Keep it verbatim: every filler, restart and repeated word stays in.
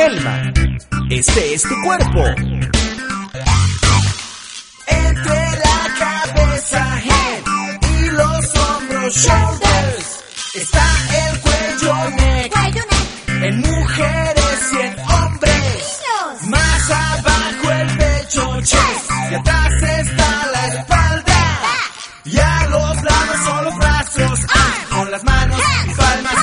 Telma, este es tu cuerpo. Entre la cabeza, head, y los hombros, shoulders, está el cuello, neck, Cuello, neck. en mujeres y en hombres. Niños. Más abajo el pecho, chest, y atrás está la espalda. Y a los lados son los brazos, ah, con las manos y palmas